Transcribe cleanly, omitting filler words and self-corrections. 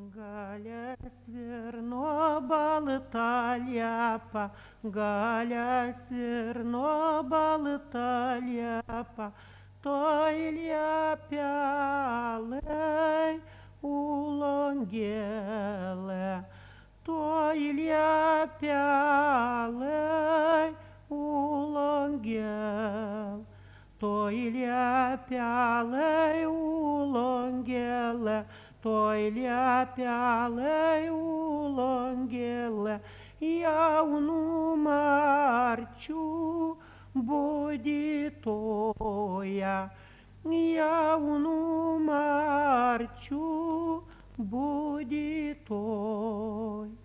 Галя свирно балта ляпа, Галя свирно балта ляпа, той ляпялей улонгеле, той ляпялей улонгел, той ляпялей улонгеле, той ляпялей улонгеле, я уну марчу бодитоя, я уну марчу бодитой.